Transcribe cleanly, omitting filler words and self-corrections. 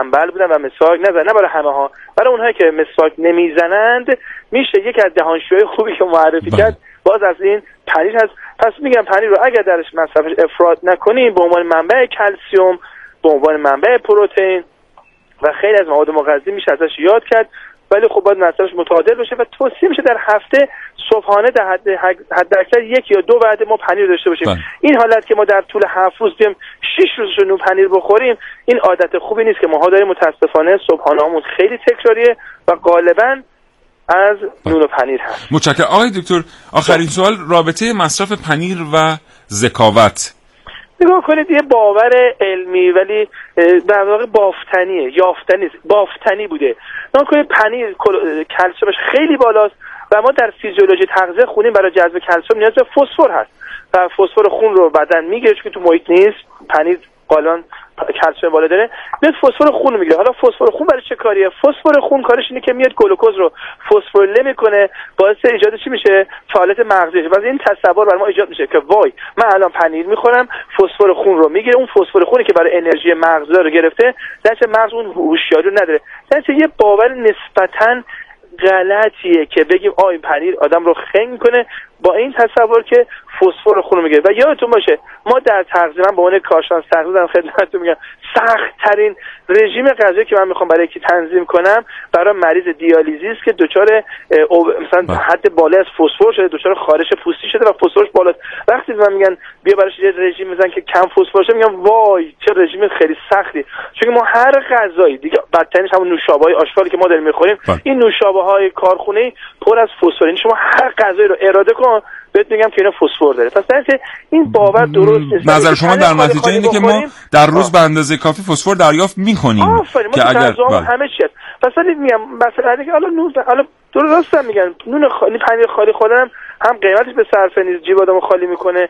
تنبل بودن و مسواک نزدن، نه برای همه ها، برای اونهایی که مسواک نمیزنند میشه یکی از دهانشوهای خوبی که معرفی کرد باز از این پنیر هست. پس میگم پنیر رو اگر درش مصرفش افراط نکنیم به عنوان منبع کلسیم، به عنوان منبع پروتئین و خیلی از مواد مغذی میشه ازش یاد کرد، ولی خب باید مصرفش متعادل باشه و توصیه میشه در هفته صبحانه در حد اکثر 1 یا 2 وعده ما پنیر داشته باشیم. این حالت که ما در طول 7 روز بیم 6 روز نون پنیر بخوریم این عادت خوبی نیست که ماها داریم. متاسفانه صبحانه‌مون خیلی تکراریه و غالباً از نون و پنیر هست. متشکرم آقای دکتر. آخرین سوال، رابطه مصرف پنیر و ذکاوت. نگاه کنید یه باور علمی ولی در واقع بافتنی بوده. نگاه کنید پنیر کلسیمش خیلی بالاست و ما در فیزیولوژی تغذیه خونین برای جذب کلسیم نیاز به فسفر هست و فسفر خون رو بدن میگیره چون تو محیط نیست. پنیر قالان کلسیم بالا داره، میاد فسفر خون رو میگیره. حالا فسفر خون برای چه کاریه؟ فسفر خون کارش اینه که میاد گلوکوز رو فسفوریله میکنه، باعث ایجاد چی میشه؟ فعالیت مغزی. واسه این تصور برای ما ایجاد میشه که وای من الان پنیر میخورم فسفر خون رو میگیره، اون فسفر خونی که برای انرژی مغز رو گرفته، درش مغز اون هوشیاری رو نداره. درش یه باور نسبتاً غلطیه که بگیم این پنیر آدم رو خنگ میکنه با این تصور که فسفر خون رو میگیره. و یادتون باشه ما در تغذیه، من به عنوان کارشناس تغذیه دارم خدمتتون میگم سخت ترین رژیم غذایی که من میخوام برای یکی تنظیم کنم برای مریض دیالیزی است که دچار مثلا حد بالا از فسفر شده، دچار خارش پوستی شده و فسفرش بالاست. وقتی من میگن بیا براش یه رژیم بزن که کم فسفر شه، میگم وای چه رژیم خیلی سختی، چون ما هر غذایی دیگه بدترینش همون نوشابه‌های آشغالی که ما داریم میخوریم، این نوشابه‌های کارخونه‌ای پر از فسفر. این شما هر غذایی رو اراده کن بهت میگم که اینا فسفور داره. پس این باور درست نیست. نظر شما در نتیجه اینه که ما در روز به اندازه کافی فسفر دریافت می‌کنیم که اگر همه چیز. پس میگم مثلا اگه حالا درست میگن نون خالی پنیر خالی خوردن هم قیمتش به صرفه نیست، جیب آدمو خالی میکنه،